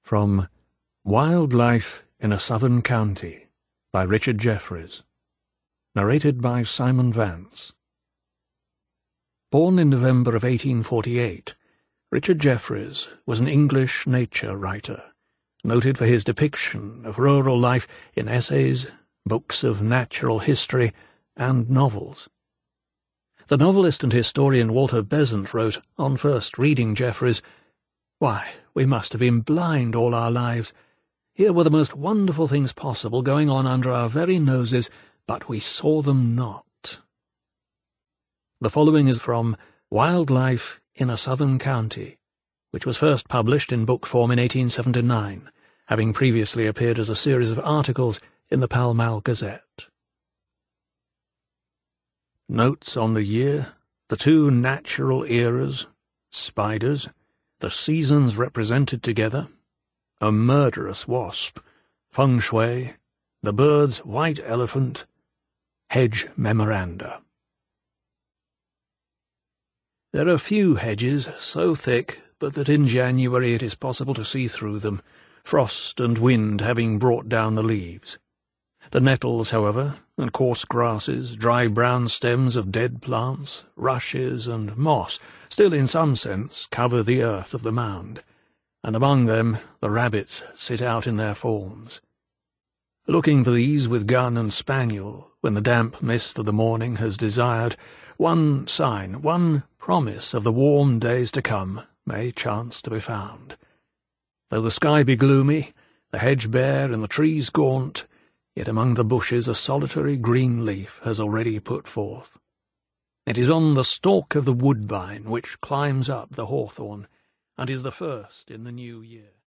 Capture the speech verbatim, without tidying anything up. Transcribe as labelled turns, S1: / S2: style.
S1: From Wild Life in a Southern County by Richard Jefferies. Narrated by Simon Vance. Born in November of eighteen forty-eight, Richard Jefferies was an English nature writer, noted for his depiction of rural life in essays, books of natural history, and novels. The novelist and historian Walter Besant wrote, on first reading Jefferies, "Why, we must have been blind all our lives. Here were the most wonderful things possible going on under our very noses, but we saw them not." The following is from Wild Life in a Southern County, which was first published in book form in eighteen seventy-nine, having previously appeared as a series of articles in the Pall Mall Gazette. Notes on the year, the two natural eras, spiders, the seasons represented together, a murderous wasp, feng shui, the bird's white elephant, hedge memoranda. There are few hedges so thick but that in January it is possible to see through them, frost and wind having brought down the leaves. The nettles, however, and coarse grasses, dry brown stems of dead plants, rushes and moss still in some sense cover the earth of the mound, and among them the rabbits sit out in their forms. Looking for these with gun and spaniel, when the damp mist of the morning has desired, one sign, one promise of the warm days to come may chance to be found. Though the sky be gloomy, the hedge bare and the trees gaunt, yet among the bushes a solitary green leaf has already put forth. It is on the stalk of the woodbine which climbs up the hawthorn, and is the first in the new year.